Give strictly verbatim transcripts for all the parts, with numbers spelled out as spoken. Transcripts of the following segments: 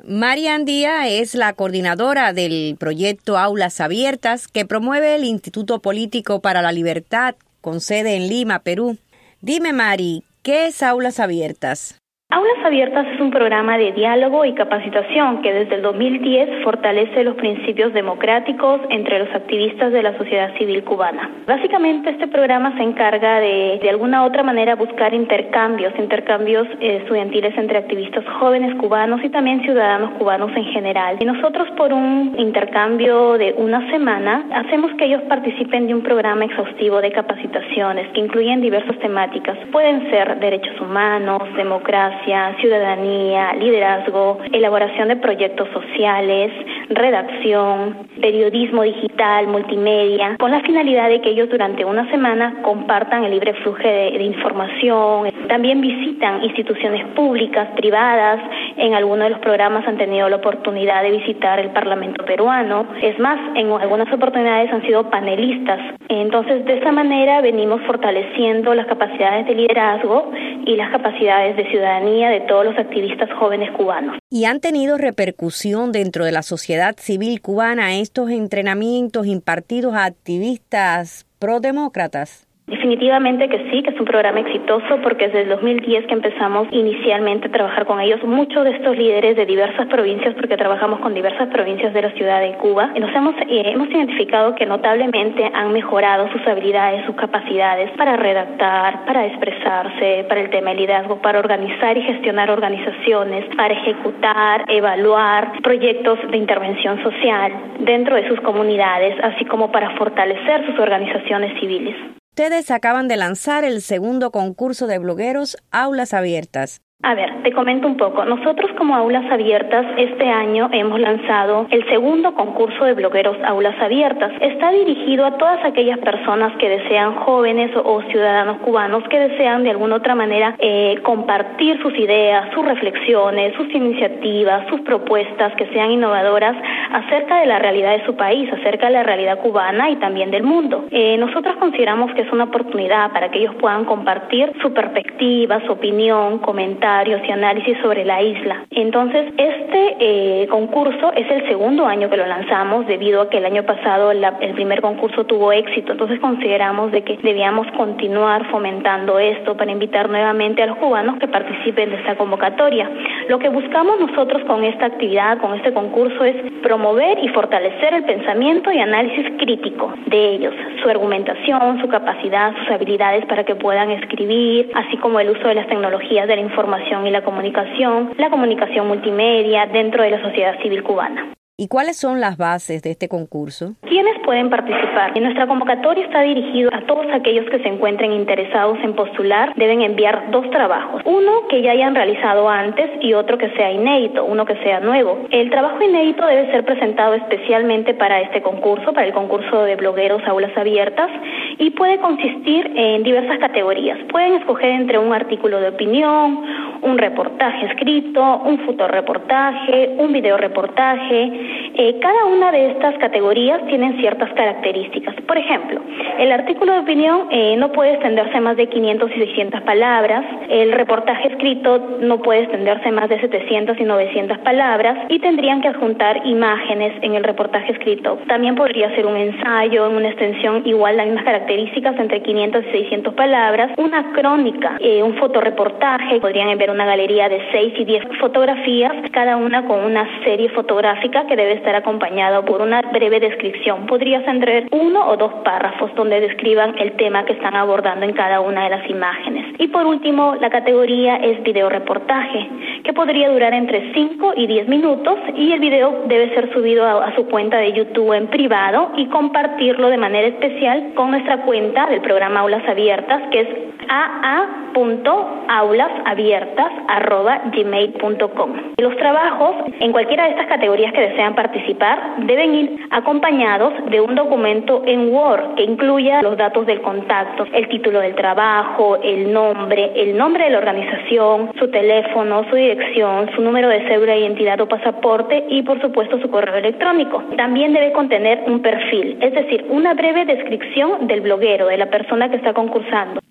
Marian Díaz es la coordinadora del proyecto Aulas Abiertas que promueve el Instituto Político para la Libertad con sede en Lima, Perú. Dime, Mari, ¿qué es Aulas Abiertas? Aulas Abiertas es un programa de diálogo y capacitación que desde el dos mil diez fortalece los principios democráticos entre los activistas de la sociedad civil cubana. Básicamente este programa se encarga de de alguna otra manera buscar intercambios, intercambios eh, estudiantiles entre activistas jóvenes cubanos y también ciudadanos cubanos en general. Y nosotros por un intercambio de una semana hacemos que ellos participen de un programa exhaustivo de capacitaciones que incluyen diversas temáticas. Pueden ser derechos humanos, democracia, ciudadanía, liderazgo, elaboración de proyectos sociales, redacción, periodismo digital, multimedia, con la finalidad de que ellos durante una semana compartan el libre flujo de, de información. También visitan instituciones públicas, privadas. En algunos de los programas han tenido la oportunidad de visitar el Parlamento peruano. Es más, en algunas oportunidades han sido panelistas. Entonces, de esa manera venimos fortaleciendo las capacidades de liderazgo y las capacidades de ciudadanía de todos los activistas jóvenes cubanos. ¿Y han tenido repercusión dentro de la sociedad civil cubana estos entrenamientos impartidos a activistas prodemócratas? Definitivamente que sí, que es un programa exitoso porque desde el dos mil diez que empezamos inicialmente a trabajar con ellos, muchos de estos líderes de diversas provincias, porque trabajamos con diversas provincias de la ciudad de Cuba, y nos hemos, eh, hemos identificado que notablemente han mejorado sus habilidades, sus capacidades para redactar, para expresarse, para el tema de liderazgo, para organizar y gestionar organizaciones, para ejecutar, evaluar proyectos de intervención social dentro de sus comunidades, así como para fortalecer sus organizaciones civiles. Ustedes acaban de lanzar el segundo concurso de blogueros Aulas Abiertas. A ver, te comento un poco. Nosotros como Aulas Abiertas este año hemos lanzado el segundo concurso de blogueros Aulas Abiertas. Está dirigido a todas aquellas personas que desean, jóvenes o, o ciudadanos cubanos que desean de alguna otra manera eh, compartir sus ideas, sus reflexiones, sus iniciativas, sus propuestas que sean innovadoras acerca de la realidad de su país, acerca de la realidad cubana y también del mundo. Eh, nosotros consideramos que es una oportunidad para que ellos puedan compartir su perspectiva, su opinión, comentarios y análisis sobre la isla. Entonces, este eh, concurso es el segundo año que lo lanzamos debido a que el año pasado la, el primer concurso tuvo éxito. Entonces, consideramos de que debíamos continuar fomentando esto para invitar nuevamente a los cubanos que participen de esta convocatoria. Lo que buscamos nosotros con esta actividad, con este concurso, es promover y fortalecer el pensamiento y análisis crítico de ellos, su argumentación, su capacidad, sus habilidades para que puedan escribir, así como el uso de las tecnologías de la información y la comunicación, la comunicación multimedia dentro de la sociedad civil cubana. ¿Y cuáles son las bases de este concurso? ¿Quiénes pueden participar? En nuestra convocatoria está dirigido a todos aquellos que se encuentren interesados en postular. Deben enviar dos trabajos, uno que ya hayan realizado antes y otro que sea inédito, uno que sea nuevo. El trabajo inédito debe ser presentado especialmente para este concurso, para el concurso de blogueros Aulas Abiertas, y puede consistir en diversas categorías. Pueden escoger entre un artículo de opinión, un reportaje escrito, un fotoreportaje, un videoreportaje. Eh, cada una de estas categorías tienen ciertas características. Por ejemplo, el artículo de opinión eh, no puede extenderse más de quinientas y seiscientas palabras, el reportaje escrito no puede extenderse más de setecientas y novecientas palabras y tendrían que adjuntar imágenes en el reportaje escrito. También podría ser un ensayo en una extensión igual, las mismas características, entre quinientas y seiscientas palabras, una crónica, eh, un fotoreportaje, podrían ver una galería de seis y diez fotografías, cada una con una serie fotográfica que debe estar acompañado por una breve descripción. Podría tener uno o dos párrafos donde describan el tema que están abordando en cada una de las imágenes. Y por último, la categoría es videoreportaje, que podría durar entre cinco y diez minutos y el video debe ser subido a, a su cuenta de YouTube en privado y compartirlo de manera especial con nuestra cuenta del programa Aulas Abiertas, que es a a punto aulas abiertas arroba gmail punto com. Los trabajos en cualquiera de estas categorías que desean participar deben ir acompañados de un documento en Word que incluya los datos del contacto, el título del trabajo, el nombre, el nombre de la organización, su teléfono, su dirección, su número de cédula de identidad o pasaporte y, por supuesto, su correo electrónico. También debe contener un perfil, es decir, una breve descripción del bloguero, de la persona que está concursando.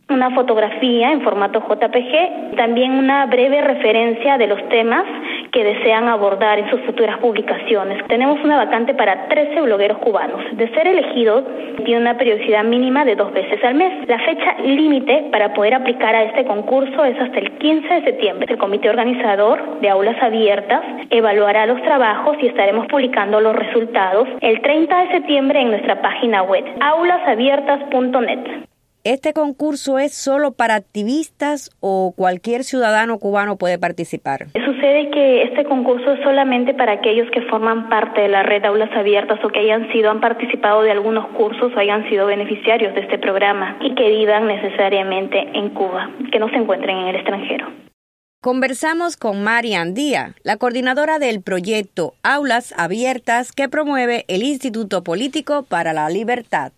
una fotografía en formato J P G, también una breve referencia de los temas que desean abordar en sus futuras publicaciones. Tenemos una vacante para trece blogueros cubanos. De ser elegidos, tiene una periodicidad mínima de dos veces al mes. La fecha límite para poder aplicar a este concurso es hasta el quince de septiembre. El comité organizador de Aulas Abiertas evaluará los trabajos y estaremos publicando los resultados el treinta de septiembre en nuestra página web, aulas abiertas punto net. ¿Este concurso es solo para activistas o cualquier ciudadano cubano puede participar? Sucede que este concurso es solamente para aquellos que forman parte de la red Aulas Abiertas o que hayan sido, han participado de algunos cursos o hayan sido beneficiarios de este programa y que vivan necesariamente en Cuba, que no se encuentren en el extranjero. Conversamos con Mari Andía, la coordinadora del proyecto Aulas Abiertas que promueve el Instituto Político para la Libertad.